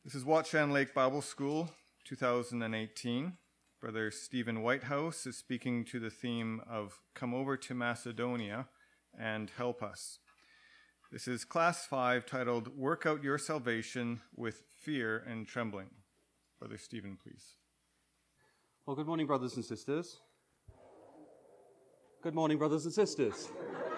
This is Watchman Lake Bible School 2018. Brother Stephen Whitehouse is speaking to the theme of Come Over to Macedonia and Help Us. This is Class 5 titled Work Out Your Salvation with Fear and Trembling. Brother Stephen, please. Well, good morning, brothers and sisters. Good morning, brothers and sisters.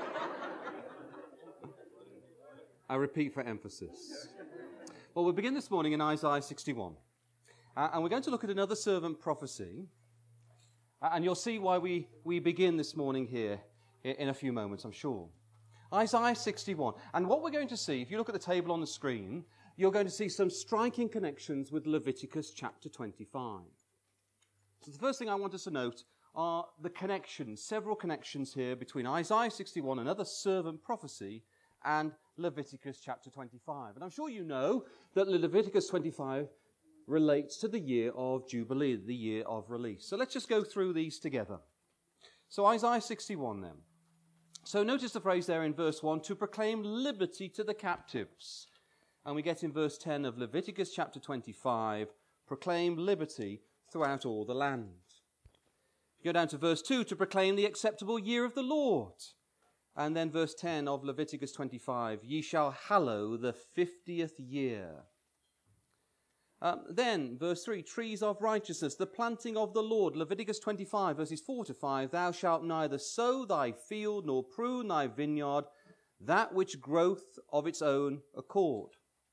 I repeat for emphasis. Well, we'll begin this morning in Isaiah 61. And we're going to look at another servant prophecy. And you'll see why we begin this morning here in a few moments, I'm sure. Isaiah 61. And what we're going to see, if you look at the table on the screen, you're going to see some striking connections with Leviticus chapter 25. So the first thing I want us to note are the connections, several connections here between Isaiah 61, another servant prophecy, and Leviticus chapter 25. And I'm sure you know that Leviticus 25 relates to the year of Jubilee, the year of release. So let's just go through these together. So Isaiah 61 then. So notice the phrase there in verse 1, to proclaim liberty to the captives. And we get in verse 10 of Leviticus chapter 25, proclaim liberty throughout all the land. Go down to verse 2, to proclaim the acceptable year of the Lord. And then verse 10 of Leviticus 25, ye shall hallow the 50th year. Then, verse 3, trees of righteousness, the planting of the Lord. Leviticus 25, verses 4 to 5, thou shalt neither sow thy field nor prune thy vineyard, that which groweth of its own accord.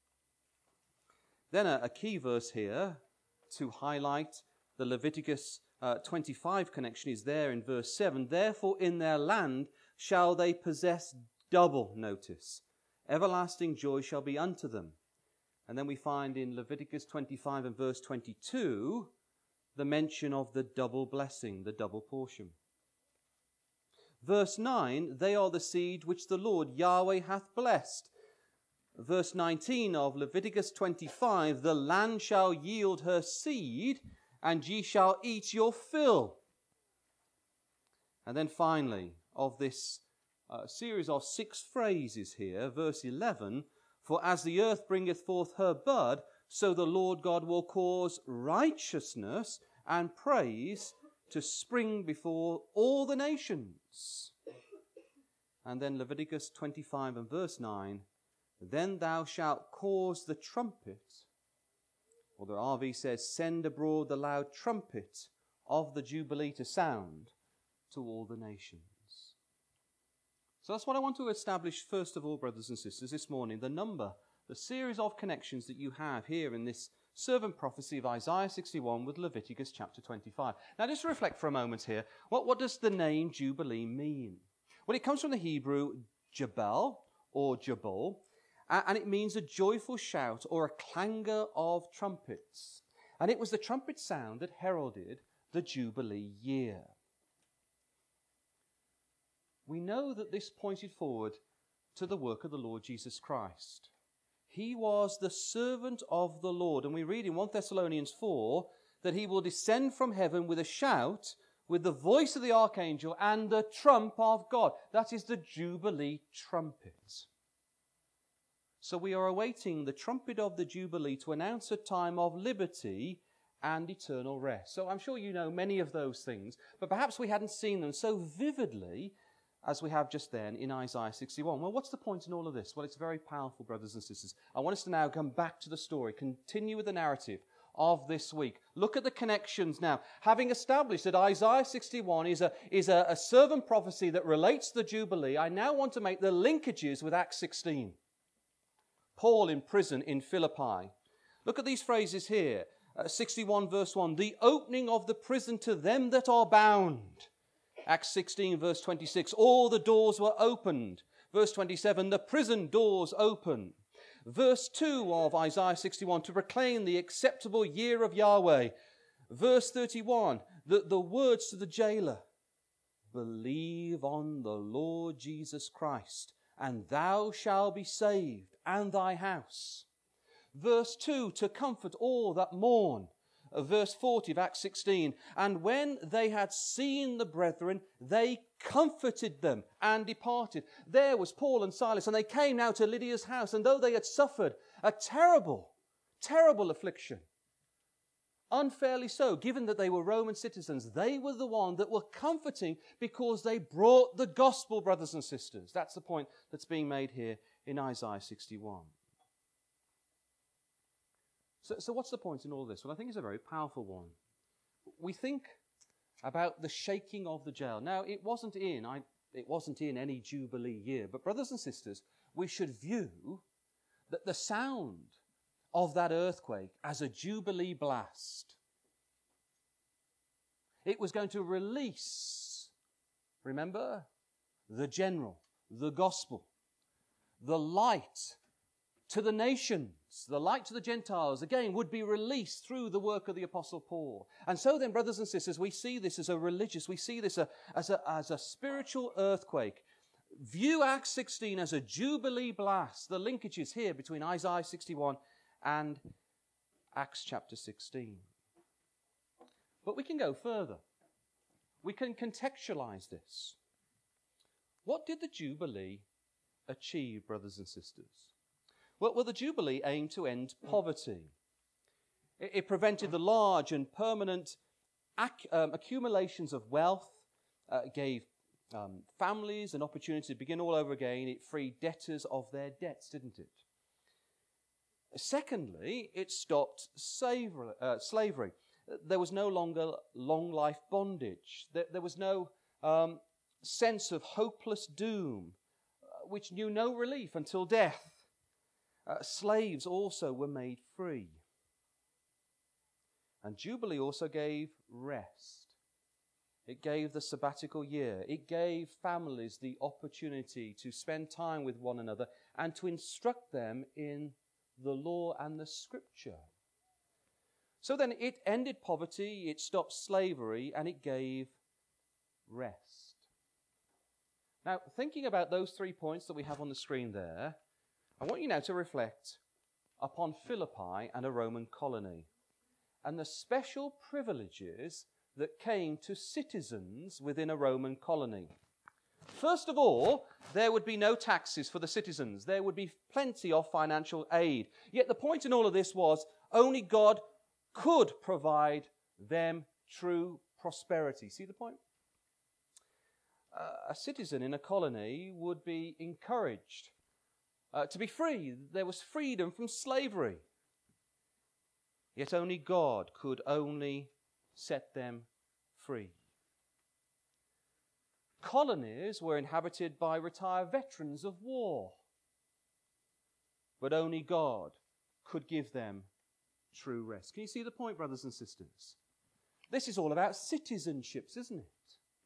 Then a key verse here to highlight the Leviticus 25 connection is there in verse 7. Therefore in their land shall they possess double, notice. Everlasting joy shall be unto them. And then we find in Leviticus 25 and verse 22 the mention of the double blessing, the double portion. Verse 9, they are the seed which the Lord Yahweh hath blessed. Verse 19 of Leviticus 25, the land shall yield her seed, and ye shall eat your fill. And then finally, of this series of 6 phrases here, verse 11, for as the earth bringeth forth her bud, so the Lord God will cause righteousness and praise to spring before all the nations. And then Leviticus 25 and verse 9, then thou shalt cause the trumpet, or the RV says, send abroad the loud trumpet of the Jubilee to sound to all the nations. So that's what I want to establish first of all, brothers and sisters, this morning, the series of connections that you have here in this servant prophecy of Isaiah 61 with Leviticus chapter 25. Now just reflect for a moment here, what does the name Jubilee mean? Well, it comes from the Hebrew jabal or jabal, and it means a joyful shout or a clangor of trumpets. And it was the trumpet sound that heralded the Jubilee year. We know that this pointed forward to the work of the Lord Jesus Christ. He was the servant of the Lord. And we read in 1 Thessalonians 4 that he will descend from heaven with a shout, with the voice of the archangel and the trump of God. That is the Jubilee trumpet. So we are awaiting the trumpet of the Jubilee to announce a time of liberty and eternal rest. So I'm sure you know many of those things, but perhaps we hadn't seen them so vividly as we have just then in Isaiah 61. Well, what's the point in all of this? Well, it's very powerful, brothers and sisters. I want us to now come back to the story, continue with the narrative of this week. Look at the connections now. Having established that Isaiah 61 is a servant prophecy that relates to the Jubilee, I now want to make the linkages with Acts 16. Paul in prison in Philippi. Look at these phrases here. 61 verse 1, the opening of the prison to them that are bound. Acts 16 verse 26, all the doors were opened. Verse 27, the prison doors open. Verse 2 of Isaiah 61, to proclaim the acceptable year of Yahweh. Verse 31, the words to the jailer, believe on the Lord Jesus Christ, and thou shalt be saved, and thy house. Verse 2, to comfort all that mourn. Verse 40 of Acts 16, and when they had seen the brethren, they comforted them and departed. There was Paul and Silas, and they came now to Lydia's house, and though they had suffered a terrible terrible affliction. Unfairly so, given that they were Roman citizens. They were the one that were comforting because they brought the gospel, brothers and sisters. That's the point that's being made here in Isaiah 61. So what's the point in all this? Well, I think it's a very powerful one. We think about the shaking of the jail. Now, it wasn't in any Jubilee year, but brothers and sisters, we should view that the sound of that earthquake as a Jubilee blast. It was going to release, remember, the general, the gospel, the light to the nations, the light to the Gentiles, again, would be released through the work of the Apostle Paul. And so then, brothers and sisters, we see this as we see this as a spiritual earthquake. View Acts 16 as a Jubilee blast. The linkages here between Isaiah 61 and Acts chapter 16. But we can go further. We can contextualize this. What did the Jubilee achieve, brothers and sisters? Well, the Jubilee aimed to end poverty. It prevented the large and permanent accumulations of wealth, gave families an opportunity to begin all over again. It freed debtors of their debts, didn't it? Secondly, it stopped slavery. There was no longer long life bondage. There was no sense of hopeless doom, which knew no relief until death. Slaves also were made free. And Jubilee also gave rest. It gave the sabbatical year. It gave families the opportunity to spend time with one another and to instruct them in the law and the scripture. So then it ended poverty, it stopped slavery, and it gave rest. Now, thinking about those 3 points that we have on the screen there, I want you now to reflect upon Philippi and a Roman colony and the special privileges that came to citizens within a Roman colony. First of all, there would be no taxes for the citizens. There would be plenty of financial aid. Yet the point in all of this was only God could provide them true prosperity. See the point? A citizen in a colony would be encouraged to be free. There was freedom from slavery. Yet only God could only set them free. Colonies were inhabited by retired veterans of war. But only God could give them true rest. Can you see the point, brothers and sisters? This is all about citizenships, isn't it?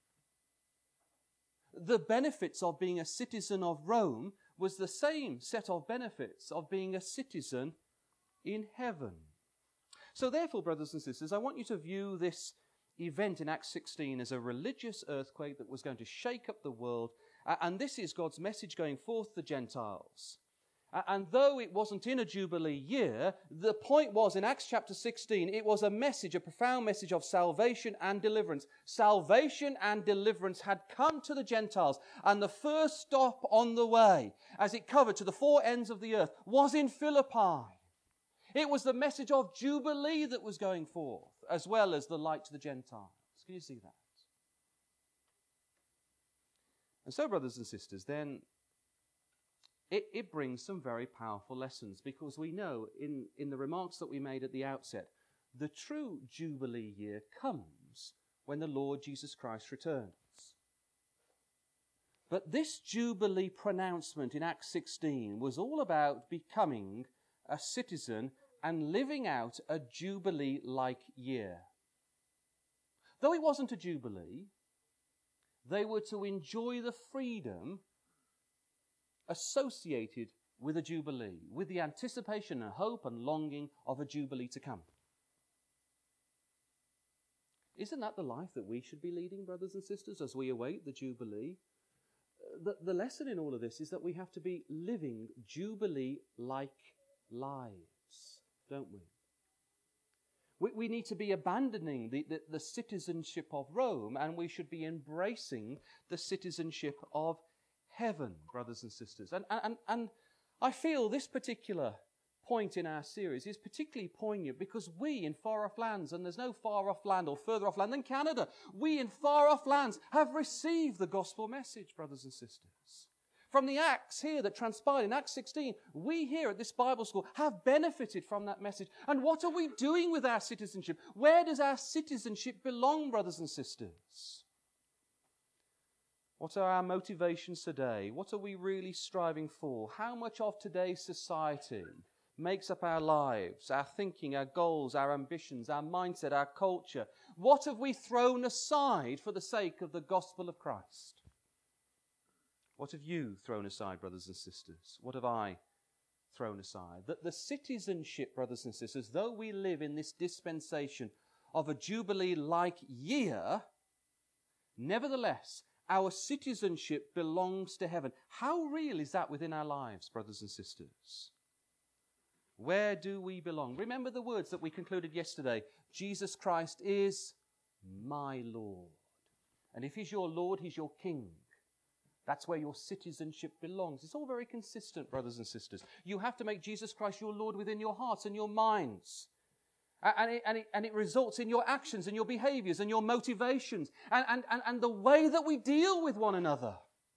The benefits of being a citizen of Rome was the same set of benefits of being a citizen in heaven. So therefore, brothers and sisters, I want you to view this event in Acts 16 as a religious earthquake that was going to shake up the world. And this is God's message going forth to the Gentiles. And though it wasn't in a Jubilee year, the point was in Acts chapter 16, it was a message, a profound message of salvation and deliverance. Salvation and deliverance had come to the Gentiles. And the first stop on the way, as it covered to the four ends of the earth, was in Philippi. It was the message of Jubilee that was going forth, as well as the light to the Gentiles. Can you see that? And so, brothers and sisters, then it brings some very powerful lessons, because we know in the remarks that we made at the outset, the true Jubilee year comes when the Lord Jesus Christ returns. But this Jubilee pronouncement in Acts 16 was all about becoming a citizen and living out a Jubilee-like year. Though it wasn't a Jubilee, they were to enjoy the freedom associated with a Jubilee, with the anticipation and hope and longing of a Jubilee to come. Isn't that the life that we should be leading, brothers and sisters, as we await the Jubilee? The lesson in all of this is that we have to be living Jubilee-like lives, don't we? We need to be abandoning the citizenship of Rome, and we should be embracing the citizenship of heaven, brothers and sisters. And I feel this particular point in our series is particularly poignant because we in far-off lands, and there's no far-off land or further off land than Canada, we in far-off lands have received the gospel message, brothers and sisters. From the acts here that transpired in Acts 16, we here at this Bible school have benefited from that message. And what are we doing with our citizenship? Where does our citizenship belong, brothers and sisters? What are our motivations today? What are we really striving for? How much of today's society makes up our lives, our thinking, our goals, our ambitions, our mindset, our culture? What have we thrown aside for the sake of the gospel of Christ? What have you thrown aside, brothers and sisters? What have I thrown aside? That the citizenship, brothers and sisters, though we live in this dispensation of a Jubilee-like year, nevertheless, our citizenship belongs to heaven. How real is that within our lives, brothers and sisters? Where do we belong? Remember the words that we concluded yesterday. Jesus Christ is my Lord. And if He's your Lord, He's your King. That's where your citizenship belongs. It's all very consistent, brothers and sisters. You have to make Jesus Christ your Lord within your hearts and your minds. And it results in your actions and your behaviors and your motivations and the way that we deal with one another.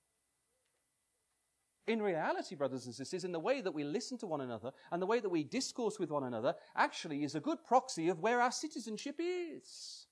In reality, brothers and sisters, in the way that we listen to one another and the way that we discourse with one another actually is a good proxy of where our citizenship is.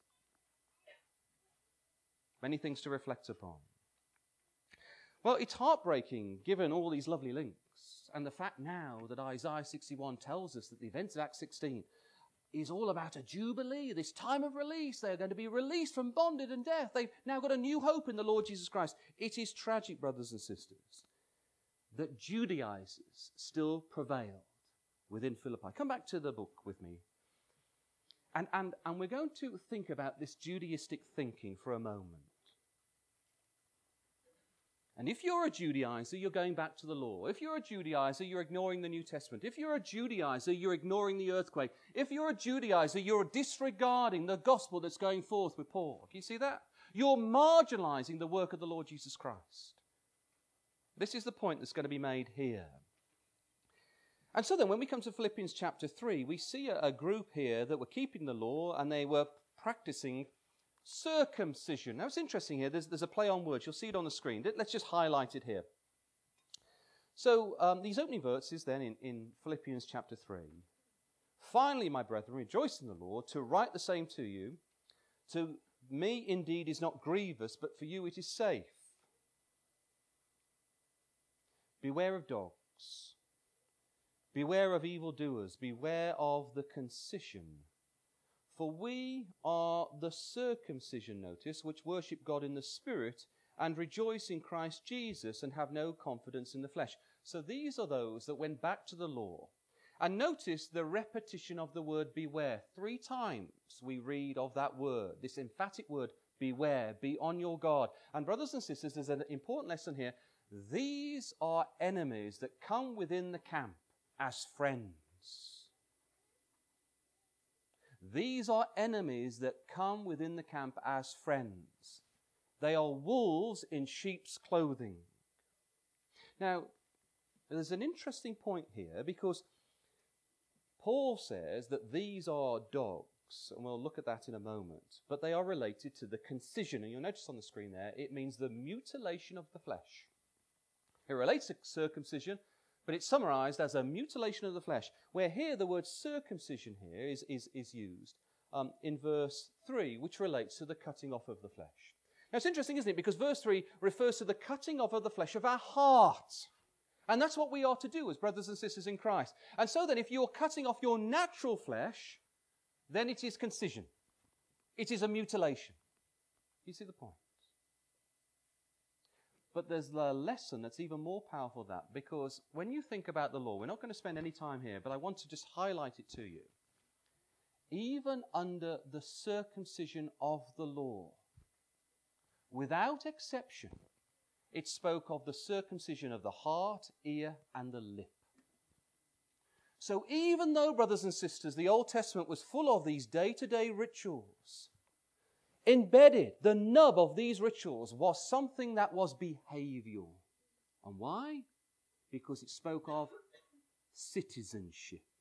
Many things to reflect upon. Well, it's heartbreaking, given all these lovely links, and the fact now that Isaiah 61 tells us that the events of Acts 16 is all about a jubilee, this time of release. They're going to be released from bondage and death. They've now got a new hope in the Lord Jesus Christ. It is tragic, brothers and sisters, that Judaizers still prevailed within Philippi. Come back to the book with me. And we're going to think about this Judaistic thinking for a moment. And if you're a Judaizer, you're going back to the law. If you're a Judaizer, you're ignoring the New Testament. If you're a Judaizer, you're ignoring the earthquake. If you're a Judaizer, you're disregarding the gospel that's going forth with Paul. Can you see that? You're marginalizing the work of the Lord Jesus Christ. This is the point that's going to be made here. And so then when we come to Philippians chapter 3, we see a group here that were keeping the law and they were practicing circumcision. Now it's interesting here, there's a play on words. You'll see it on the screen. Let's just highlight it here. So these opening verses then in Philippians chapter 3. Finally, my brethren, rejoice in the Lord. To write the same to you, to me indeed is not grievous, but for you it is safe. Beware of dogs. Beware of evildoers. Beware of the concision. For we are the circumcision, notice, which worship God in the Spirit and rejoice in Christ Jesus and have no confidence in the flesh. So these are those that went back to the law. And notice the repetition of the word beware. 3 times we read of that word, this emphatic word, beware, be on your guard. And brothers and sisters, there's an important lesson here. These are enemies that come within the camp as friends. These are enemies that come within the camp as friends. They are wolves in sheep's clothing. Now, there's an interesting point here because Paul says that these are dogs, and we'll look at that in a moment, but they are related to the concision, and you'll notice on the screen there, it means the mutilation of the flesh. It relates to circumcision, but it's summarized as a mutilation of the flesh, where here the word circumcision here is used in verse 3, which relates to the cutting off of the flesh. Now it's interesting, isn't it? Because verse 3 refers to the cutting off of the flesh of our heart. And that's what we are to do as brothers and sisters in Christ. And so then if you're cutting off your natural flesh, then it is concision. It is a mutilation. You see the point? But there's a lesson that's even more powerful than that, because when you think about the law, we're not going to spend any time here, but I want to just highlight it to you. Even under the circumcision of the law, without exception, it spoke of the circumcision of the heart, ear, and the lip. So even though, brothers and sisters, the Old Testament was full of these day-to-day rituals, embedded, the nub of these rituals was something that was behavioral. And why? Because it spoke of citizenship.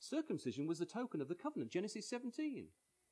Circumcision was the token of the covenant, Genesis 17.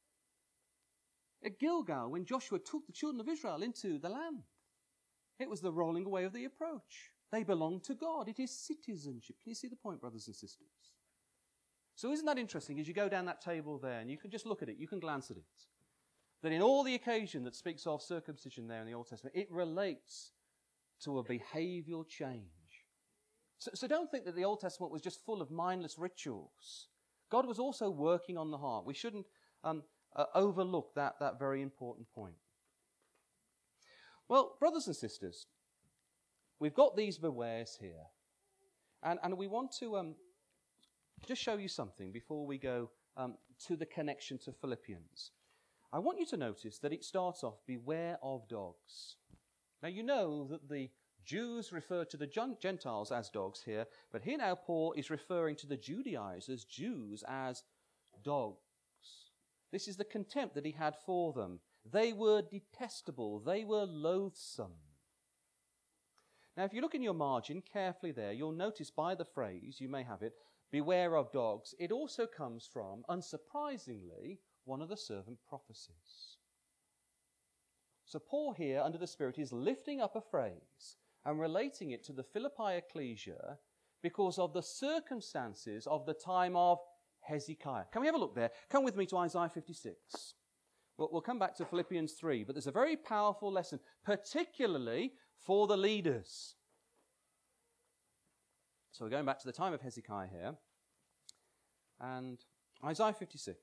At Gilgal, when Joshua took the children of Israel into the land, it was the rolling away of the approach. They belong to God. It is citizenship. Can you see the point, brothers and sisters? So isn't that interesting? As you go down that table there, and you can just look at it, you can glance at it, that in all the occasion that speaks of circumcision there in the Old Testament, it relates to a behavioral change. So don't think that the Old Testament was just full of mindless rituals. God was also working on the heart. We shouldn't overlook that very important point. Well, brothers and sisters, we've got these bewares here. And we want to just show you something before we go to the connection to Philippians. I want you to notice that it starts off, beware of dogs. Now you know that the Jews refer to the Gentiles as dogs here, but here now Paul is referring to the Judaizers, Jews, as dogs. This is the contempt that he had for them. They were detestable. They were loathsome. Now, if you look in your margin carefully there, you'll notice by the phrase, you may have it, beware of dogs, it also comes from, unsurprisingly, one of the servant prophecies. So Paul here, under the Spirit, is lifting up a phrase and relating it to the Philippi ecclesia because of the circumstances of the time of Hezekiah. Can we have a look there? Come with me to Isaiah 56. We'll come back to Philippians 3, but there's a very powerful lesson, particularly for the leaders. So we're going back to the time of Hezekiah here. And Isaiah 56.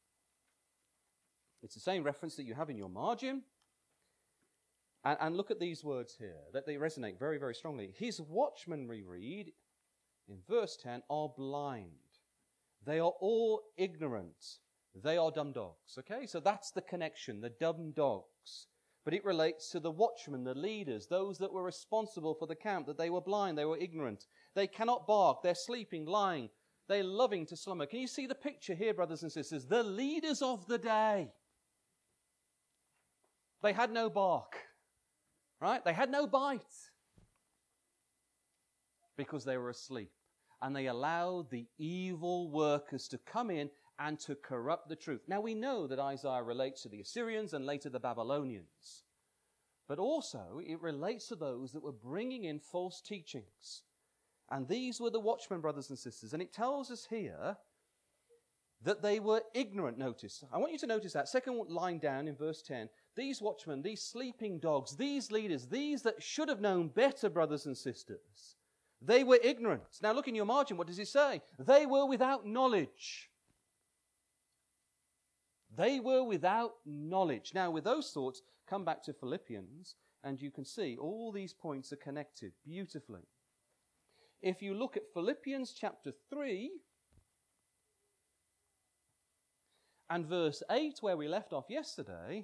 It's the same reference that you have in your margin. And look at these words here, that they resonate very, very strongly. His watchmen, we read in verse 10, are blind. They are all ignorant. They are dumb dogs. Okay, so that's the connection, the dumb dogs. But it relates to the watchmen, the leaders, those that were responsible for the camp, that they were blind, they were ignorant. They cannot bark, they're sleeping, lying, they're loving to slumber. Can you see the picture here, brothers and sisters? The leaders of the day. They had no bark. Right? They had no bite because they were asleep. And they allowed the evil workers to come in and to corrupt the truth. Now we know that Isaiah relates to the Assyrians and later the Babylonians. But also it relates to those that were bringing in false teachings. And these were the watchmen, brothers and sisters. And it tells us here that they were ignorant, notice. I want you to notice that. Second line down in verse 10. These watchmen, these sleeping dogs, these leaders, these that should have known better, brothers and sisters, they were ignorant. Now look in your margin, what does it say? They were without knowledge. They were without knowledge. Now with those thoughts, come back to Philippians, and you can see all these points are connected beautifully. If you look at Philippians chapter 3, and verse 8, where we left off yesterday,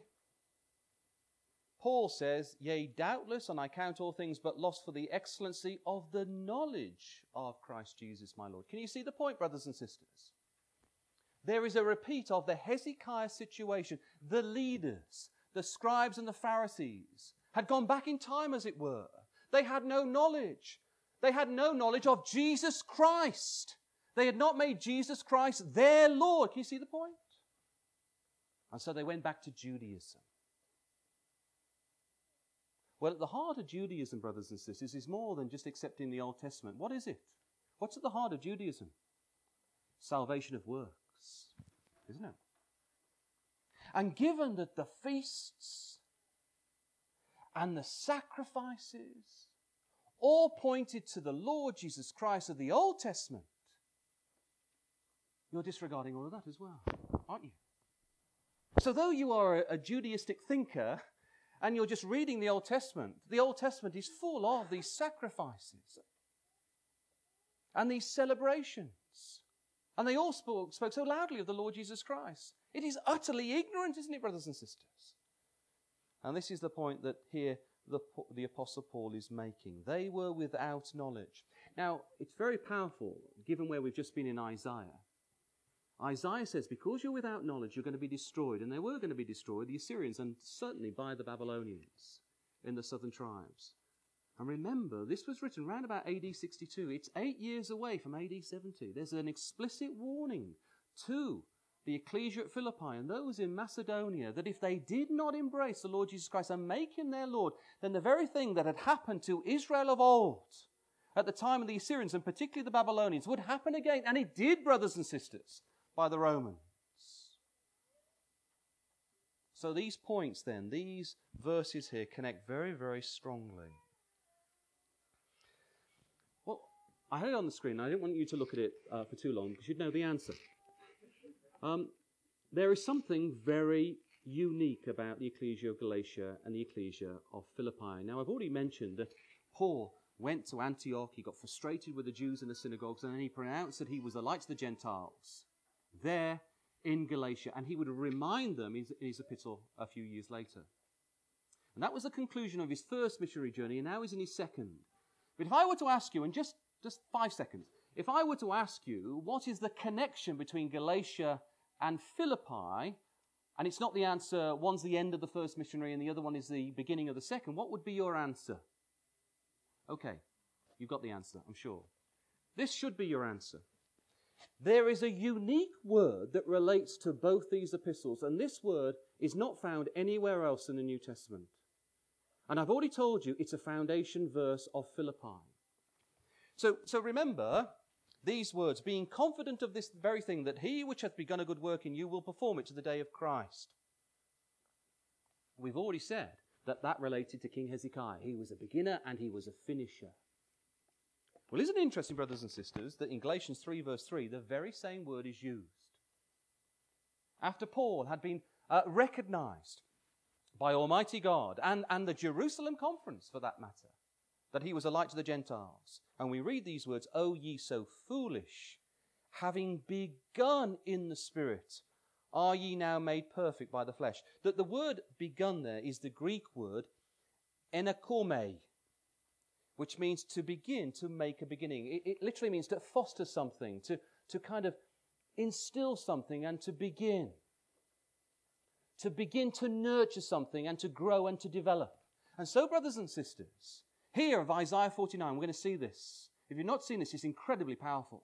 Paul says, yea, doubtless, and I count all things but loss for the excellency of the knowledge of Christ Jesus my Lord. Can you see the point, brothers and sisters? There is a repeat of the Hezekiah situation. The leaders, the scribes and the Pharisees, had gone back in time, as it were. They had no knowledge. They had no knowledge of Jesus Christ. They had not made Jesus Christ their Lord. Can you see the point? And so they went back to Judaism. Well, at the heart of Judaism, brothers and sisters, is more than just accepting the Old Testament. What is it? What's at the heart of Judaism? Salvation of works, isn't it? And given that the feasts and the sacrifices all pointed to the Lord Jesus Christ of the Old Testament, you're disregarding all of that as well, aren't you? So though you are a Judaistic thinker, and you're just reading the Old Testament is full of these sacrifices and these celebrations. And they all spoke so loudly of the Lord Jesus Christ. It is utterly ignorant, isn't it, brothers and sisters? And this is the point that here the Apostle Paul is making. They were without knowledge. Now, it's very powerful, given where we've just been in Isaiah. Isaiah says, because you're without knowledge, you're going to be destroyed. And they were going to be destroyed, the Assyrians, and certainly by the Babylonians in the southern tribes. And remember, this was written around about AD 62. It's 8 years away from AD 70. There's an explicit warning to the ecclesia at Philippi and those in Macedonia that if they did not embrace the Lord Jesus Christ and make him their Lord, then the very thing that had happened to Israel of old at the time of the Assyrians, and particularly the Babylonians, would happen again. And it did, brothers and sisters, by the Romans. So these points then, these verses here connect very, very strongly. Well, I had it on the screen. I didn't want you to look at it for too long because you'd know the answer. There is something very unique about the Ecclesia of Galatia and the Ecclesia of Philippi. Now, I've already mentioned that Paul went to Antioch, he got frustrated with the Jews in the synagogues, and then he pronounced that he was a light to the Gentiles there in Galatia, and he would remind them in his epistle a few years later. And that was the conclusion of his first missionary journey, and now he's in his second. But if I were to ask you, in just 5 seconds, if I were to ask you, what is the connection between Galatia and Philippi, and it's not the answer, one's the end of the first missionary and the other one is the beginning of the second, what would be your answer? Okay, you've got the answer, I'm sure. This should be your answer. There is a unique word that relates to both these epistles, and this word is not found anywhere else in the New Testament. And I've already told you it's a foundation verse of Philippi. So remember these words, being confident of this very thing, that he which hath begun a good work in you will perform it to the day of Christ. We've already said that related to King Hezekiah. He was a beginner and he was a finisher. Well, isn't it interesting, brothers and sisters, that in Galatians 3 verse 3, the very same word is used. After Paul had been recognized by Almighty God and the Jerusalem conference, for that matter, that he was a light to the Gentiles. And we read these words, O ye so foolish, having begun in the Spirit, are ye now made perfect by the flesh? That the word begun there is the Greek word enakome, which means to begin, to make a beginning. It literally means to foster something, to kind of instill something and to begin. To begin to nurture something and to grow and to develop. And so, brothers and sisters, here of Isaiah 49, we're going to see this. If you've not seen this, it's incredibly powerful.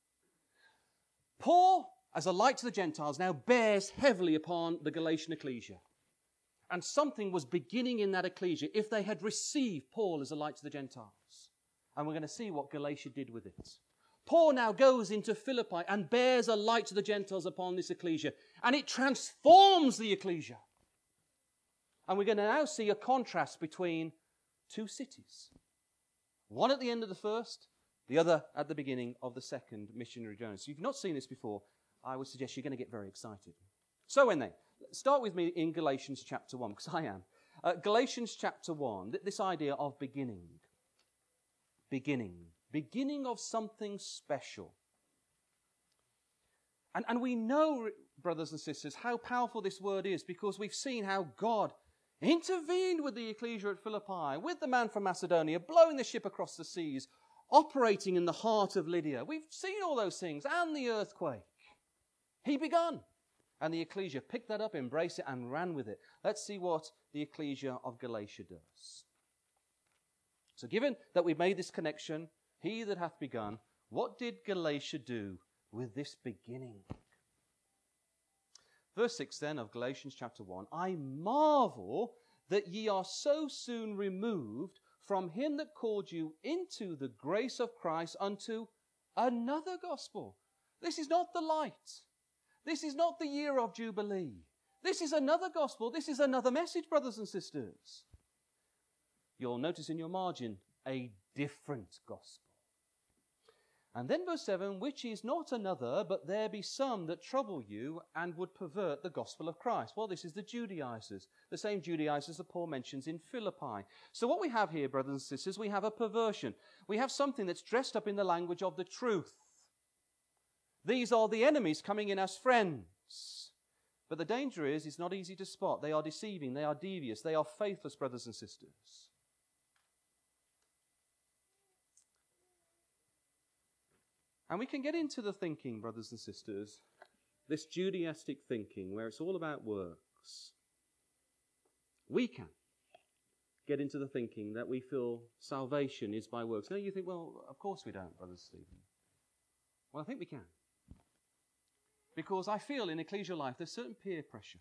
Paul, as a light to the Gentiles, now bears heavily upon the Galatian ecclesia. And something was beginning in that ecclesia if they had received Paul as a light to the Gentiles. And we're going to see what Galatia did with it. Paul now goes into Philippi and bears a light to the Gentiles upon this ecclesia. And it transforms the ecclesia. And we're going to now see a contrast between two cities. One at the end of the first, the other at the beginning of the second missionary journey. So if you've not seen this before, I would suggest you're going to get very excited. So then, start with me in Galatians chapter 1, because I am. Galatians chapter 1, this idea of beginning. Beginning of something special. And we know, brothers and sisters, how powerful this word is, because we've seen how God intervened with the ecclesia at Philippi, with the man from Macedonia, blowing the ship across the seas, operating in the heart of Lydia. We've seen all those things, and the earthquake. He begun. And the ecclesia picked that up, embraced it, and ran with it. Let's see what the ecclesia of Galatia does. So given that we've made this connection, he that hath begun, what did Galatia do with this beginning? Verse 6 then of Galatians chapter 1, I marvel that ye are so soon removed from him that called you into the grace of Christ unto another gospel. This is not the light. This is not the year of Jubilee. This is another gospel. This is another message, brothers and sisters. You'll notice in your margin, a different gospel. And then verse 7, which is not another, but there be some that trouble you and would pervert the gospel of Christ. Well, this is the Judaizers, the same Judaizers that Paul mentions in Philippi. So what we have here, brothers and sisters, we have a perversion. We have something that's dressed up in the language of the truth. These are the enemies coming in as friends. But the danger is, it's not easy to spot. They are deceiving, they are devious, they are faithless, brothers and sisters. And we can get into the thinking, brothers and sisters, this Judaistic thinking where it's all about works. We can. get into the thinking that we feel salvation is by works. No, you think, well, of course we don't, Brother Stephen. Well, I think we can. Because I feel in ecclesial life there's certain peer pressure.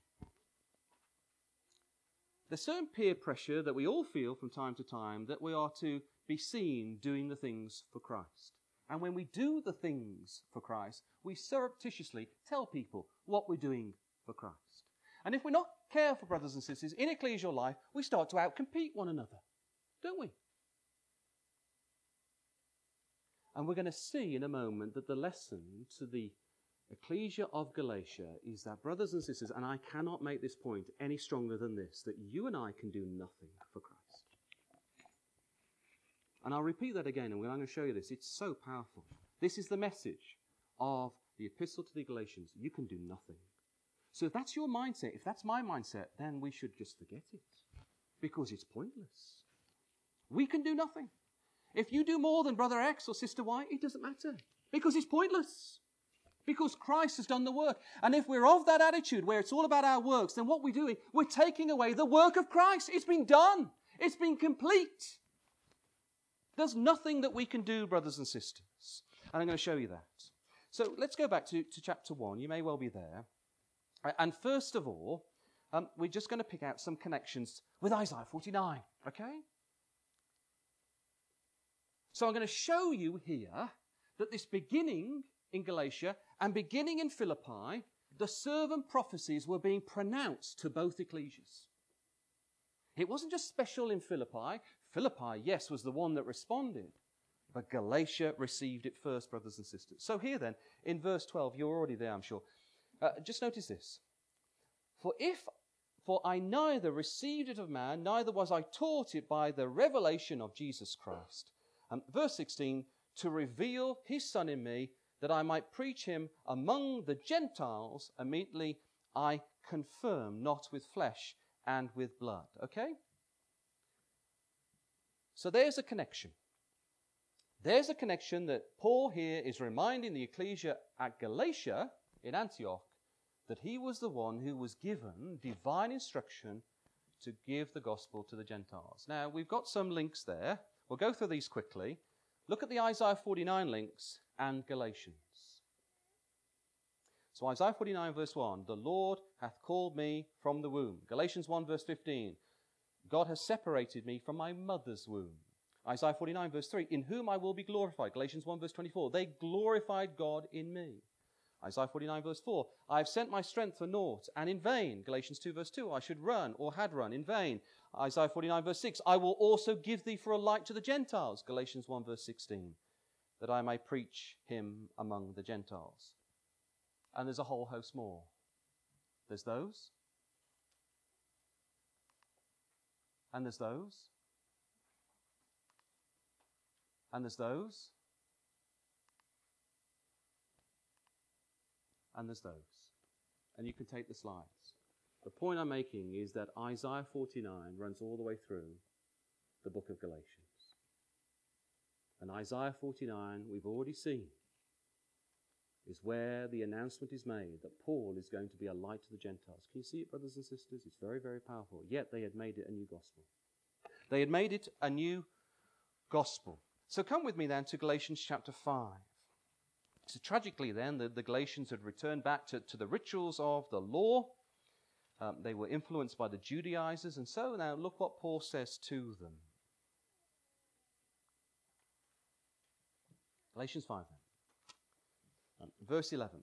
There's certain peer pressure that we all feel from time to time that we are to be seen doing the things for Christ. And when we do the things for Christ, we surreptitiously tell people what we're doing for Christ. And if we're not careful, brothers and sisters, in ecclesial life, we start to outcompete one another, don't we? And we're going to see in a moment that the lesson to the ecclesia of Galatia is that, brothers and sisters, and I cannot make this point any stronger than this, that you and I can do nothing for Christ. And I'll repeat that again, and I'm going to show you this. It's so powerful. This is the message of the epistle to the Galatians. You can do nothing. So if that's your mindset, if that's my mindset, then we should just forget it, because it's pointless. We can do nothing. If you do more than Brother X or Sister Y, it doesn't matter, because it's pointless. Because Christ has done the work. And if we're of that attitude where it's all about our works, then what we're doing, we're taking away the work of Christ. It's been done. It's been complete. There's nothing that we can do, brothers and sisters. And I'm going to show you that. So let's go back to chapter 1. You may well be there. And first of all, we're just going to pick out some connections with Isaiah 49. Okay? So I'm going to show you here that this beginning in Galatia and beginning in Philippi, the servant prophecies were being pronounced to both ecclesias. It wasn't just special in Philippi. Philippi, yes, was the one that responded. But Galatia received it first, brothers and sisters. So here then, in verse 12, you're already there, I'm sure. Just notice this. For I neither received it of man, neither was I taught it by the revelation of Jesus Christ. Verse 16, to reveal his Son in me, that I might preach him among the Gentiles, immediately I confirm, not with flesh and with blood. Okay? So there's a connection. There's a connection that Paul here is reminding the ecclesia at Galatia in Antioch that he was the one who was given divine instruction to give the gospel to the Gentiles. Now, we've got some links there. We'll go through these quickly. Look at the Isaiah 49 links and Galatians. So Isaiah 49 verse 1, the Lord hath called me from the womb. Galatians 1 verse 15, God has separated me from my mother's womb. Isaiah 49 verse 3, in whom I will be glorified. Galatians 1 verse 24, they glorified God in me. Isaiah 49 verse 4, I have sent my strength for naught and in vain. Galatians 2 verse 2, I should run or had run in vain. Isaiah 49 verse 6, I will also give thee for a light to the Gentiles. Galatians 1 verse 16, that I may preach him among the Gentiles. And there's a whole host more. There's those. And there's those. And there's those. And there's those. And you can take the slides. The point I'm making is that Isaiah 49 runs all the way through the book of Galatians. And Isaiah 49, we've already seen, is where the announcement is made that Paul is going to be a light to the Gentiles. Can you see it, brothers and sisters? It's very, very powerful. Yet they had made it a new gospel. They had made it a new gospel. So come with me then to Galatians chapter 5. So tragically then, the Galatians had returned back to the rituals of the law. They were influenced by the Judaizers. And so now look what Paul says to them. Galatians 5 then. Verse 11.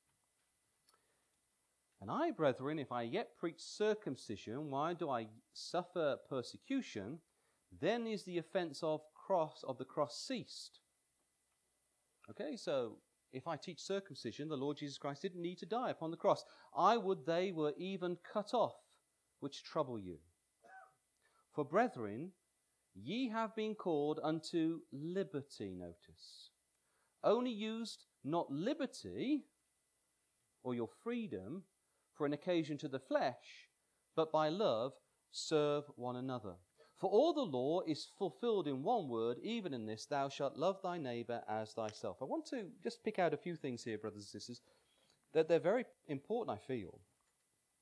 And I, brethren, if I yet preach circumcision, why do I suffer persecution? Then is the offense of the cross ceased. Okay, so if I teach circumcision, the Lord Jesus Christ didn't need to die upon the cross. I would they were even cut off, which trouble you. For brethren, ye have been called unto liberty, notice. Only used not liberty, or your freedom, for an occasion to the flesh, but by love serve one another. For all the law is fulfilled in one word, even in this, thou shalt love thy neighbor as thyself. I want to just pick out a few things here, brothers and sisters, that they're very important, I feel.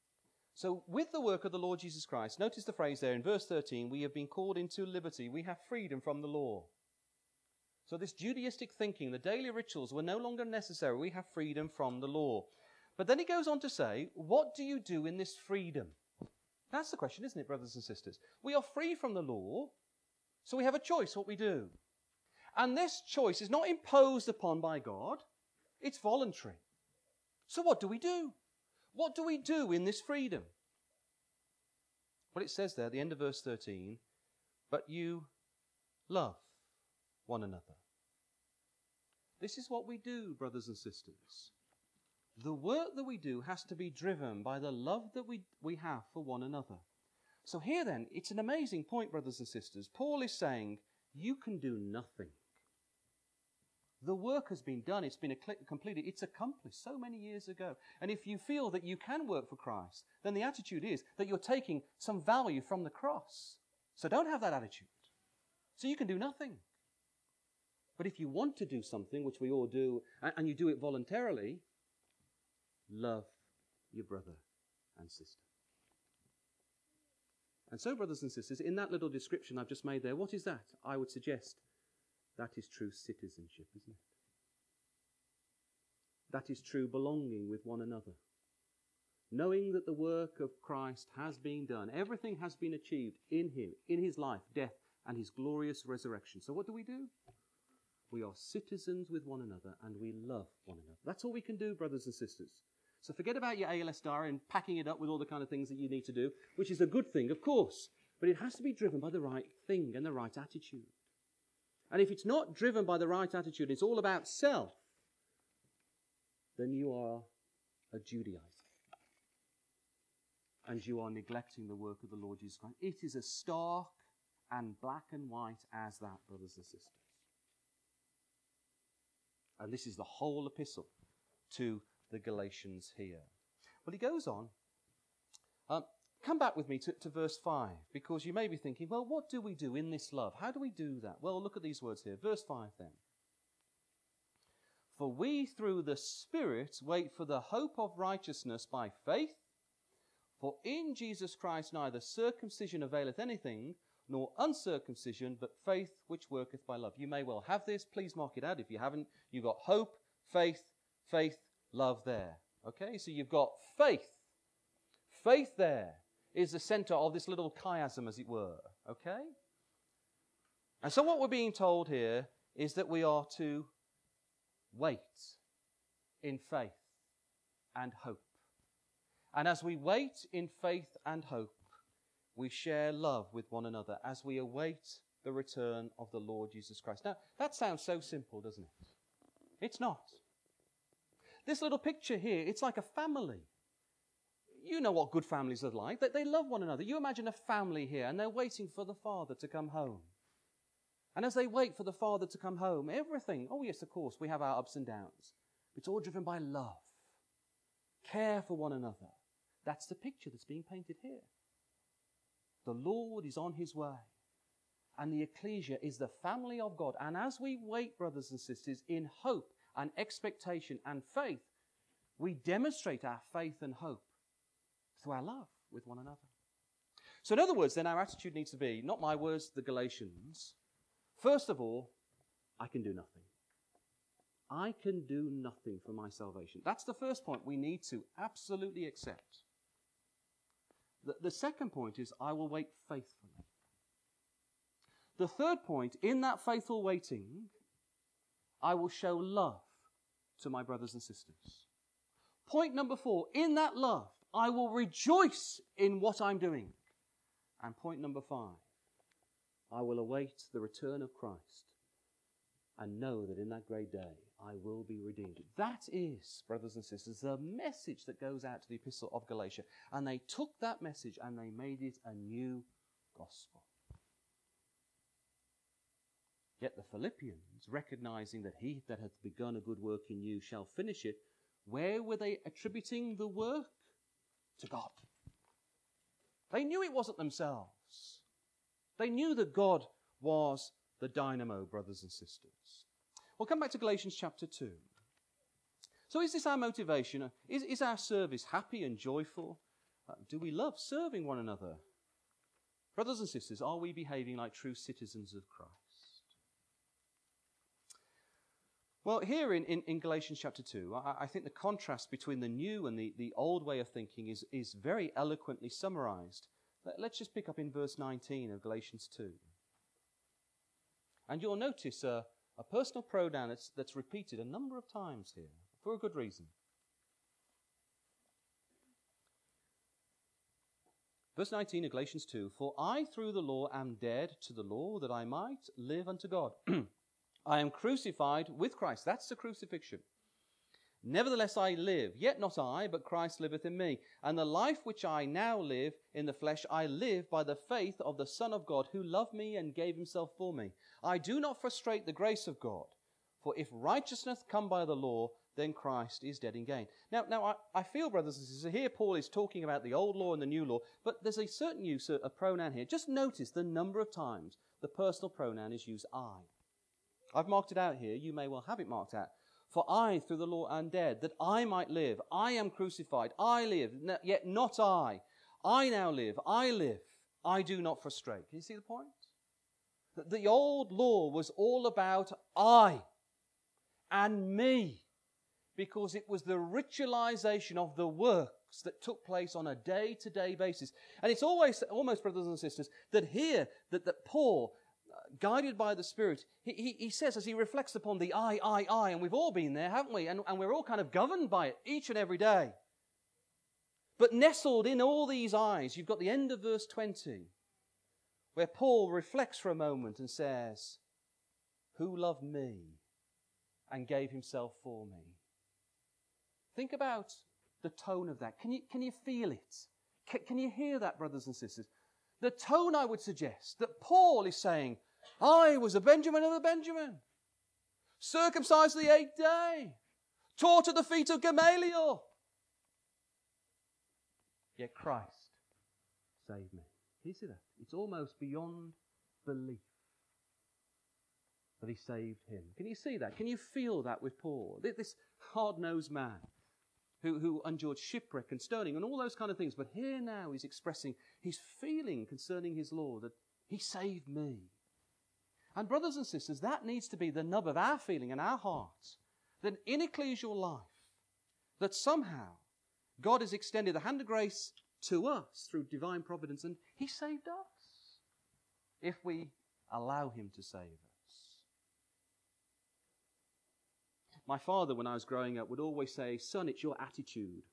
So with the work of the Lord Jesus Christ, notice the phrase there in verse 13, we have been called into liberty. We have freedom from the law. So this Judaistic thinking, the daily rituals were no longer necessary. We have freedom from the law. But then he goes on to say, what do you do in this freedom? That's the question, isn't it, brothers and sisters? We are free from the law, so we have a choice what we do. And this choice is not imposed upon by God. It's voluntary. So what do we do? What do we do in this freedom? Well, it says there at the end of verse 13, but you love one another. This is what we do, brothers and sisters. The work that we do has to be driven by the love that we have for one another. So here then, it's an amazing point, brothers and sisters. Paul is saying, you can do nothing. The work has been done. It's been completed. It's accomplished so many years ago. And if you feel that you can work for Christ, then the attitude is that you're taking some value from the cross. So don't have that attitude. So you can do nothing. But if you want to do something, which we all do, and you do it voluntarily, love your brother and sister. And so, brothers and sisters, in that little description I've just made there, what is that? I would suggest that is true citizenship, isn't it? That is true belonging with one another. Knowing that the work of Christ has been done. Everything has been achieved in him, in his life, death, and his glorious resurrection. So what do? We are citizens with one another and we love one another. That's all we can do, brothers and sisters. So forget about your ALS diary and packing it up with all the kind of things that you need to do, which is a good thing, of course. But it has to be driven by the right thing and the right attitude. And if it's not driven by the right attitude, it's all about self, then you are a Judaizer. And you are neglecting the work of the Lord Jesus Christ. It is as stark and black and white as that, brothers and sisters. And this is the whole epistle to the Galatians here. Well, he goes on. Come back with me to verse 5, because you may be thinking, well, what do we do in this love? How do we do that? Well, look at these words here. Verse 5 then. For we through the Spirit wait for the hope of righteousness by faith. For in Jesus Christ neither circumcision availeth anything, nor uncircumcision, but faith which worketh by love. You may well have this. Please mark it out. If you haven't, you've got hope, faith, love there. Okay, so you've got faith. Faith there is the center of this little chiasm, as it were. Okay? And so what we're being told here is that we are to wait in faith and hope. And as we wait in faith and hope, we share love with one another as we await the return of the Lord Jesus Christ. Now, that sounds so simple, doesn't it? It's not. This little picture here, it's like a family. You know what good families are like. They love one another. You imagine a family here, and they're waiting for the father to come home. And as they wait for the father to come home, everything, oh yes, of course, we have our ups and downs. It's all driven by love. Care for one another. That's the picture that's being painted here. The Lord is on his way. And the ecclesia is the family of God. And as we wait, brothers and sisters, in hope and expectation and faith, we demonstrate our faith and hope through our love with one another. So in other words, then, our attitude needs to be, not my words, the Galatians. First of all, I can do nothing. I can do nothing for my salvation. That's the first point we need to absolutely accept. The second point is, I will wait faithfully. The third point, in that faithful waiting, I will show love to my brothers and sisters. Point number 4, in that love, I will rejoice in what I'm doing. And point number 5, I will await the return of Christ and know that in that great day I will be redeemed. That is, brothers and sisters, the message that goes out to the epistle of Galatia. And they took that message and they made it a new gospel. Yet the Philippians, recognizing that he that hath begun a good work in you shall finish it, where were they attributing the work? To God. They knew it wasn't themselves. They knew that God was the dynamo, brothers and sisters. We'll come back to Galatians chapter 2. So is this our motivation? Is our service happy and joyful? Do we love serving one another? Brothers and sisters, are we behaving like true citizens of Christ? Well, here in Galatians chapter 2, I think the contrast between the new and the old way of thinking is very eloquently summarized. Let's just pick up in verse 19 of Galatians 2. And you'll notice a personal pronoun that's repeated a number of times here, for a good reason. Verse 19 of Galatians 2, "For I through the law am dead to the law, that I might live unto God. I am crucified with Christ." That's the crucifixion. "Nevertheless I live, yet not I, but Christ liveth in me. And the life which I now live in the flesh, I live by the faith of the Son of God, who loved me and gave himself for me. I do not frustrate the grace of God. For if righteousness come by the law, then Christ is dead in gain." Now I feel, brothers and sisters, here Paul is talking about the old law and the new law, but there's a certain use of pronoun here. Just notice the number of times the personal pronoun is used I. I've marked it out here. You may well have it marked out. "For I through the law am dead, that I might live. I am crucified. I live, yet not I. I now live. I live. I do not frustrate." Can you see the point? The old law was all about I and me, because it was the ritualization of the works that took place on a day-to-day basis. And it's almost, brothers and sisters, that here, that Paul, guided by the Spirit, he says, as he reflects upon the I, and we've all been there, haven't we? And we're all kind of governed by it each and every day. But nestled in all these I's, you've got the end of verse 20, where Paul reflects for a moment and says, "Who loved me and gave himself for me." Think about the tone of that. Can you feel it? Can you hear that, brothers and sisters? The tone, I would suggest, that Paul is saying, I was a Benjamin of the Benjamin, circumcised the 8th day, taught at the feet of Gamaliel. Yet Christ saved me. Can you see that? It's almost beyond belief that he saved him. Can you see that? Can you feel that with Paul? This hard-nosed man who endured shipwreck and stoning and all those kind of things. But here now he's expressing his feeling concerning his Lord, that he saved me. And brothers and sisters, that needs to be the nub of our feeling and our hearts, that in ecclesial life, that somehow God has extended the hand of grace to us through divine providence, and he saved us if we allow him to save us. My father, when I was growing up, would always say, "Son, it's your attitude."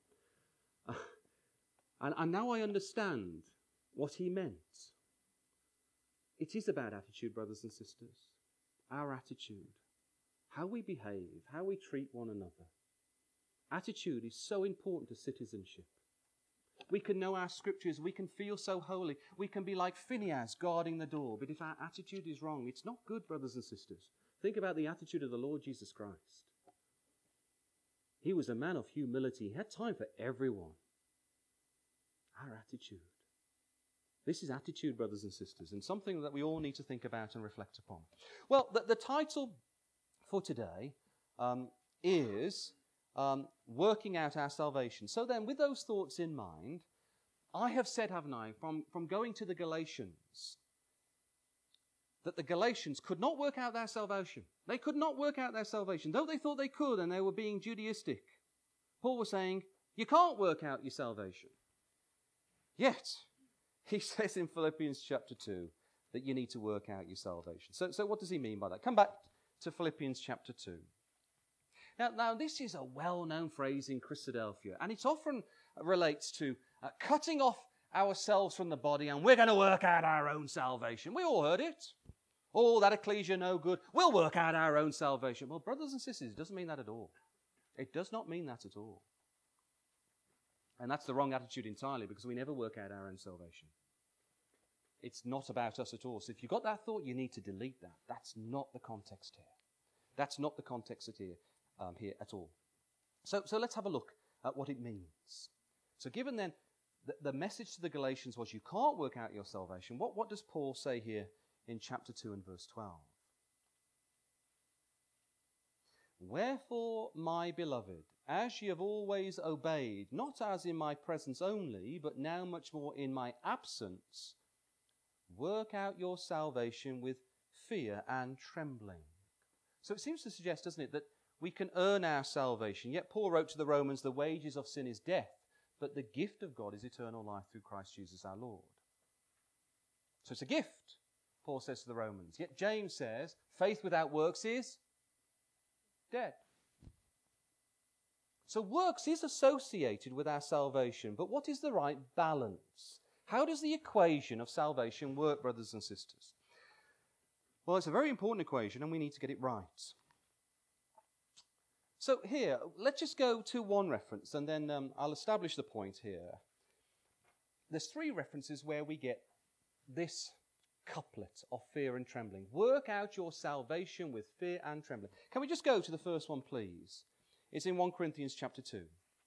And now I understand what he meant. It is about attitude, brothers and sisters. Our attitude. How we behave, how we treat one another. Attitude is so important to citizenship. We can know our scriptures, we can feel so holy, we can be like Phinehas guarding the door, but if our attitude is wrong, it's not good, brothers and sisters. Think about the attitude of the Lord Jesus Christ. He was a man of humility. He had time for everyone. Our attitude. This is attitude, brothers and sisters, and something that we all need to think about and reflect upon. Well, the title for today is Working Out Our Salvation. So then, with those thoughts in mind, I have said, haven't I, from going to the Galatians, that the Galatians could not work out their salvation. They could not work out their salvation, though they thought they could and they were being Judaistic. Paul was saying, you can't work out your salvation. Yet, he says in Philippians chapter 2 that you need to work out your salvation. So what does he mean by that? Come back to Philippians chapter 2. Now this is a well-known phrase in Christadelphia, and it often relates to cutting off ourselves from the body, and we're going to work out our own salvation. We all heard it. Oh, that ecclesia no good. We'll work out our own salvation. Well, brothers and sisters, it doesn't mean that at all. It does not mean that at all. And that's the wrong attitude entirely, because we never work out our own salvation. It's not about us at all. So if you've got that thought, you need to delete that. That's not the context here. That's not the context here at all. So let's have a look at what it means. So given then the message to the Galatians was you can't work out your salvation, what does Paul say here in chapter 2 and verse 12? Wherefore, my beloved, as ye have always obeyed, not as in my presence only, but now much more in my absence, work out your salvation with fear and trembling. So it seems to suggest, doesn't it, that we can earn our salvation. Yet Paul wrote to the Romans, the wages of sin is death, but the gift of God is eternal life through Christ Jesus our Lord. So it's a gift, Paul says to the Romans. Yet James says, faith without works is dead. So works is associated with our salvation, but what is the right balance? How does the equation of salvation work, brothers and sisters? Well, it's a very important equation, and we need to get it right. So here, let's just go to one reference, and then I'll establish the point here. There's three references where we get this couplet of fear and trembling. Work out your salvation with fear and trembling. Can we just go to the first one, please? It's in 1 Corinthians chapter 2.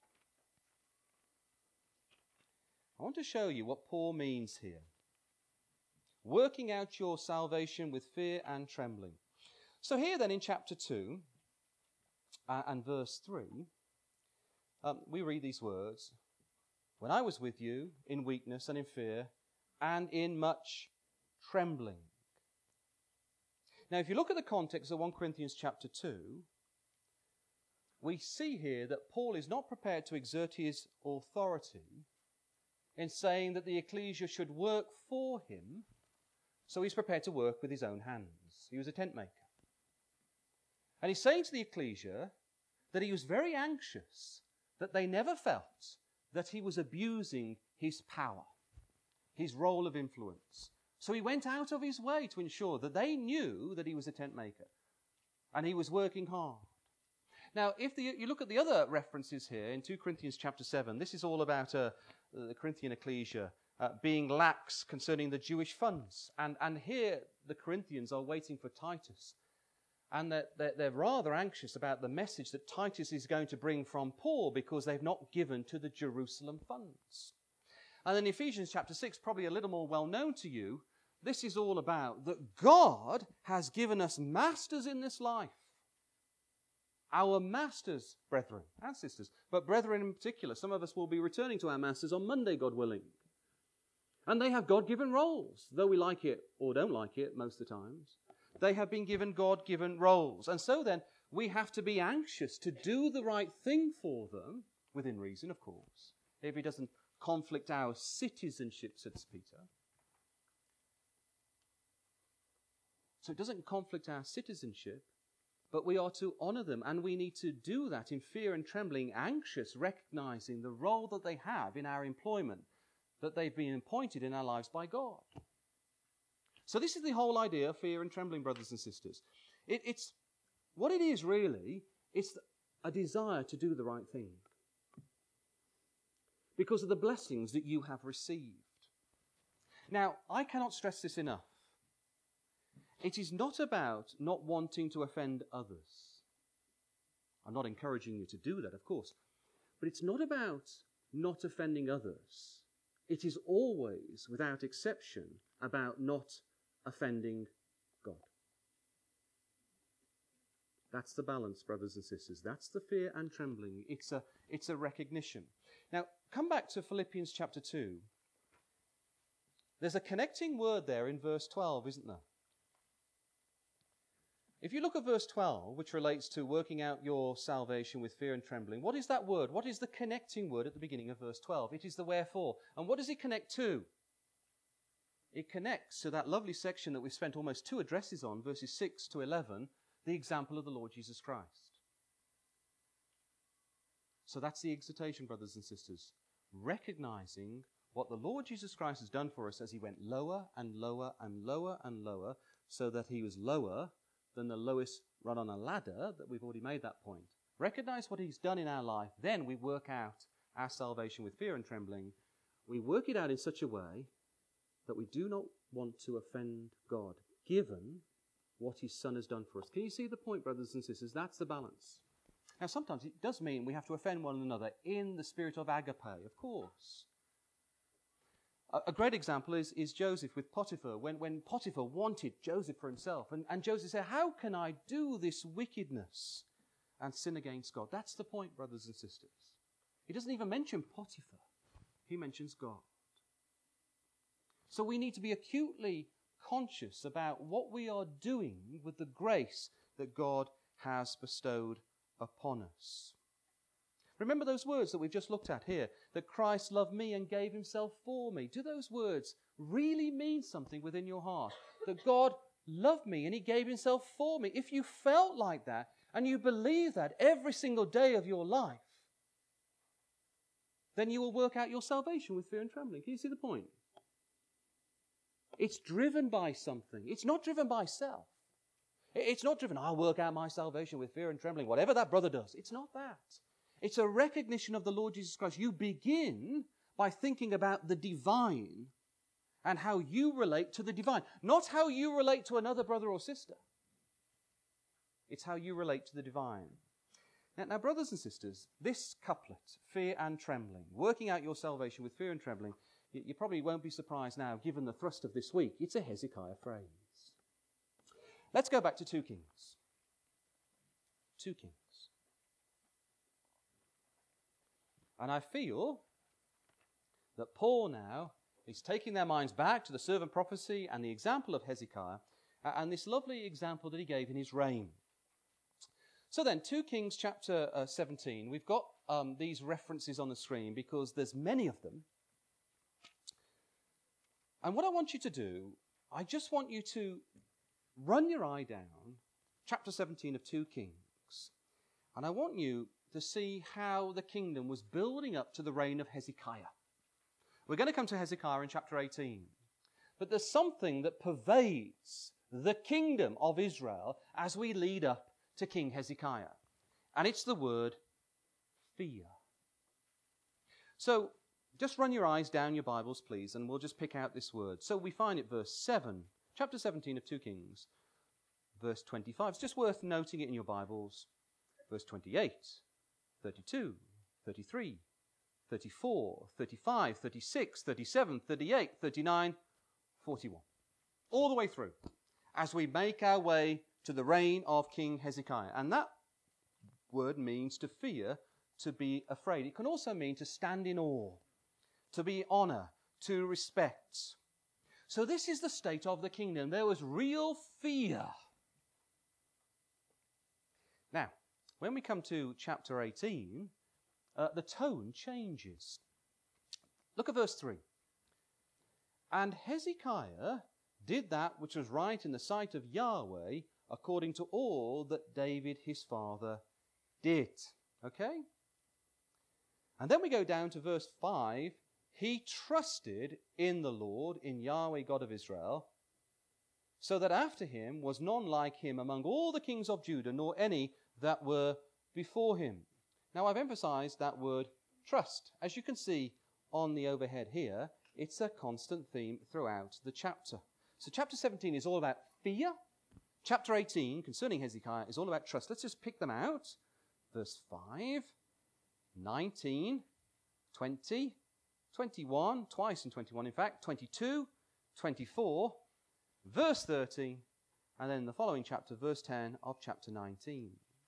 I want to show you what Paul means here. Working out your salvation with fear and trembling. So here then in chapter 2 and verse 3, we read these words. When I was with you in weakness and in fear and in much trembling. Now if you look at the context of 1 Corinthians chapter 2, we see here that Paul is not prepared to exert his authority in saying that the ecclesia should work for him, so he's prepared to work with his own hands. He was a tent maker. And he's saying to the ecclesia that he was very anxious that they never felt that he was abusing his power, his role of influence. So he went out of his way to ensure that they knew that he was a tent maker and he was working hard. Now, if you look at the other references here in 2 Corinthians chapter 7, this is all about the Corinthian ecclesia being lax concerning the Jewish funds. And here the Corinthians are waiting for Titus. And they're rather anxious about the message that Titus is going to bring from Paul because they've not given to the Jerusalem funds. And then Ephesians chapter 6, probably a little more well known to you, this is all about that God has given us masters in this life. Our masters, brethren and sisters, but brethren in particular, some of us will be returning to our masters on Monday, God willing. And they have God-given roles, though we like it or don't like it most of the times. They have been given God-given roles. And so then, we have to be anxious to do the right thing for them, within reason, of course, if it doesn't conflict our citizenship, says Peter. So it doesn't conflict our citizenship, but we are to honor them, and we need to do that in fear and trembling, anxious, recognizing the role that they have in our employment, that they've been appointed in our lives by God. So this is the whole idea of fear and trembling, brothers and sisters. It's what it is really, it's a desire to do the right thing because of the blessings that you have received. Now, I cannot stress this enough. It is not about not wanting to offend others. I'm not encouraging you to do that, of course. But it's not about not offending others. It is always, without exception, about not offending God. That's the balance, brothers and sisters. That's the fear and trembling. It's a recognition. Now, come back to Philippians chapter 2. There's a connecting word there in verse 12, isn't there? If you look at verse 12, which relates to working out your salvation with fear and trembling, what is that word? What is the connecting word at the beginning of verse 12? It is the wherefore. And what does it connect to? It connects to that lovely section that we've spent almost 2 addresses on, verses 6 to 11, the example of the Lord Jesus Christ. So that's the exhortation, brothers and sisters. Recognizing what the Lord Jesus Christ has done for us as he went lower and lower and lower and lower, so that he was lower than the lowest run on a ladder, that we've already made that point. Recognize what he's done in our life, then we work out our salvation with fear and trembling. We work it out in such a way that we do not want to offend God, given what his Son has done for us. Can you see the point, brothers and sisters? That's the balance. Now, sometimes it does mean we have to offend one another in the spirit of agape, of course. A great example is Joseph with Potiphar. When Potiphar wanted Joseph for himself, and Joseph said, how can I do this wickedness? and sin against God. That's the point, brothers and sisters. He doesn't even mention Potiphar. He mentions God. So we need to be acutely conscious about what we are doing with the grace that God has bestowed upon us. Remember those words that we've just looked at here, that Christ loved me and gave himself for me. Do those words really mean something within your heart? That God loved me and he gave himself for me. If you felt like that and you believe that every single day of your life, then you will work out your salvation with fear and trembling. Can you see the point? It's driven by something. It's not driven by self. It's not driven, I'll work out my salvation with fear and trembling, whatever that brother does. It's not that. It's a recognition of the Lord Jesus Christ. You begin by thinking about the divine and how you relate to the divine. Not how you relate to another brother or sister. It's how you relate to the divine. Now, brothers and sisters, this couplet, fear and trembling, working out your salvation with fear and trembling, you probably won't be surprised now, given the thrust of this week. It's a Hezekiah phrase. Let's go back to 2 Kings. 2 Kings. And I feel that Paul now is taking their minds back to the servant prophecy and the example of Hezekiah and this lovely example that he gave in his reign. So then, 2 Kings chapter 17, we've got these references on the screen because there's many of them. And what I want you to do, I just want you to run your eye down chapter 17 of 2 Kings. And I want you to see how the kingdom was building up to the reign of Hezekiah. We're going to come to Hezekiah in chapter 18. But there's something that pervades the kingdom of Israel as we lead up to King Hezekiah. And it's the word fear. So just run your eyes down your Bibles, please, and we'll just pick out this word. So we find it verse 7, chapter 17 of 2 Kings, verse 25. It's just worth noting it in your Bibles. Verse 28, 32, 33, 34, 35, 36, 37, 38, 39, 41. All the way through as we make our way to the reign of King Hezekiah. And that word means to fear, to be afraid. It can also mean to stand in awe, to be honor, to respect. So this is the state of the kingdom. There was real fear. Now, when we come to chapter 18, the tone changes. Look at verse 3. And Hezekiah did that which was right in the sight of Yahweh, according to all that David his father did. Okay? And then we go down to verse 5. He trusted in the Lord, in Yahweh God of Israel, so that after him was none like him among all the kings of Judah, nor any that were before him. Now I've emphasized that word trust. As you can see on the overhead here, it's a constant theme throughout the chapter. So chapter 17 is all about fear. Chapter 18, concerning Hezekiah, is all about trust. Let's just pick them out. Verse 5, 19, 20, 21, twice in 21 in fact, 22, 24, verse 30, and then the following chapter, verse 10 of chapter 19.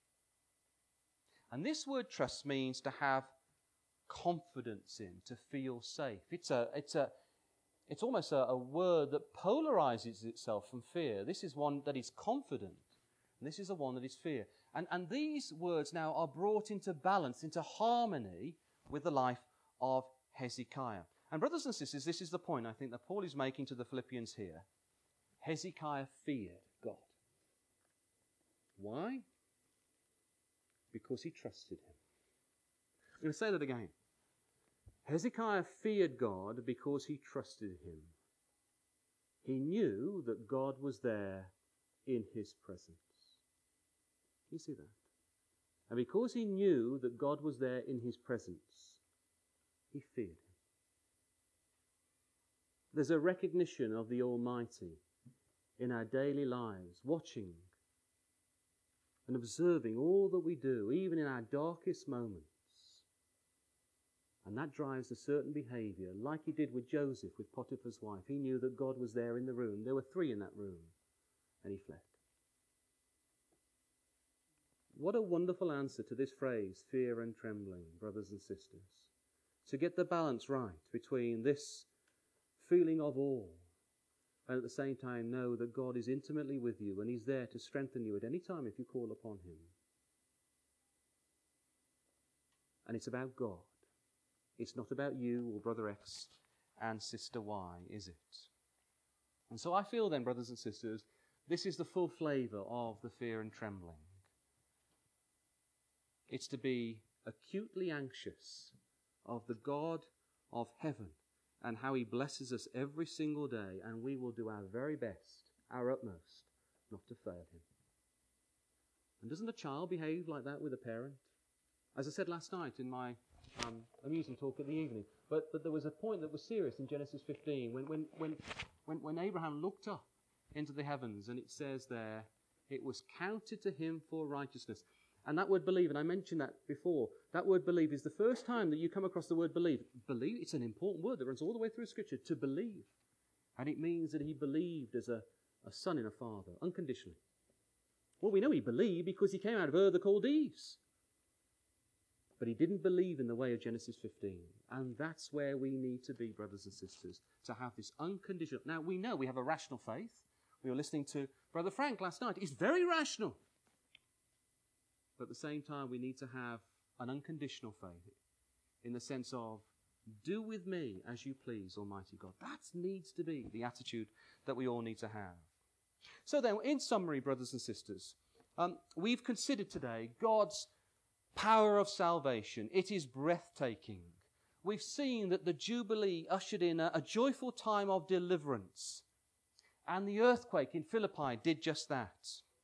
And this word trust means to have confidence in, to feel safe. It's almost a word that polarizes itself from fear. This is one that is confident, and this is the one that is fear. And these words now are brought into balance, into harmony with the life of Hezekiah. And brothers and sisters, this is the point I think that Paul is making to the Philippians here. Hezekiah feared God. Why? Because he trusted him. I'm going to say that again. Hezekiah feared God because he trusted him. He knew that God was there in his presence. You see that? And because he knew that God was there in his presence, he feared him. There's a recognition of the Almighty in our daily lives, watching and observing all that we do, even in our darkest moments. And that drives a certain behavior, like he did with Joseph, with Potiphar's wife. He knew that God was there in the room. There were 3 in that room, and he fled. What a wonderful answer to this phrase, fear and trembling, brothers and sisters. To get the balance right between this feeling of awe and at the same time know that God is intimately with you and He's there to strengthen you at any time if you call upon Him. And it's about God. It's not about you or Brother X and Sister Y, is it? And so I feel then, brothers and sisters, this is the full flavour of the fear and trembling. It's to be acutely anxious of the God of heaven and how He blesses us every single day, and we will do our very best, our utmost, not to fail Him. And doesn't a child behave like that with a parent? As I said last night in my amusing talk at the evening, but there was a point that was serious in Genesis 15 when Abraham looked up into the heavens, and it says there, it was counted to him for righteousness. And that word believe, and I mentioned that before, that word believe is the first time that you come across the word believe. Believe, it's an important word that runs all the way through Scripture, to believe. And it means that he believed as a son in a father, unconditionally. Well, we know he believed because he came out of Ur the Chaldees. But he didn't believe in the way of Genesis 15. And that's where we need to be, brothers and sisters, to have this unconditional. Now, we know we have a rational faith. We were listening to Brother Frank last night. It's very rational. But at the same time, we need to have an unconditional faith in the sense of, do with me as you please, Almighty God. That needs to be the attitude that we all need to have. So then, in summary, brothers and sisters, we've considered today God's power of salvation. It is breathtaking. We've seen that the Jubilee ushered in a joyful time of deliverance. And the earthquake in Philippi did just that.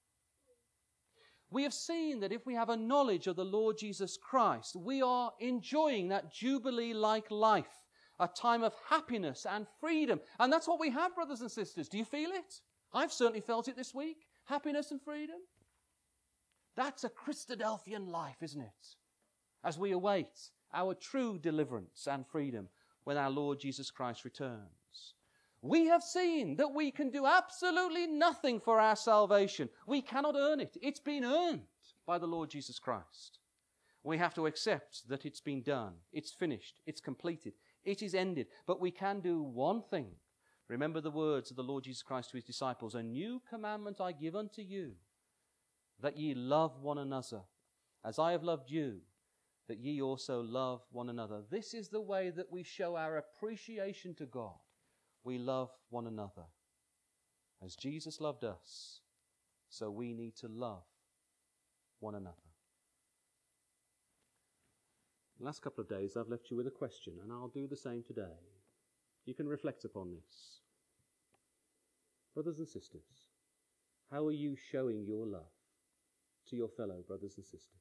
We have seen that if we have a knowledge of the Lord Jesus Christ, we are enjoying that Jubilee-like life, a time of happiness and freedom. And that's what we have, brothers and sisters. Do you feel it? I've certainly felt it this week. Happiness and freedom. That's a Christadelphian life, isn't it? As we await our true deliverance and freedom when our Lord Jesus Christ returns. We have seen that we can do absolutely nothing for our salvation. We cannot earn it. It's been earned by the Lord Jesus Christ. We have to accept that it's been done. It's finished. It's completed. It is ended. But we can do one thing. Remember the words of the Lord Jesus Christ to His disciples. A new commandment I give unto you, that ye love one another, as I have loved you, that ye also love one another. This is the way that we show our appreciation to God. We love one another. As Jesus loved us, so we need to love one another. The last couple of days I've left you with a question, and I'll do the same today. You can reflect upon this. Brothers and sisters, how are you showing your love to your fellow brothers and sisters?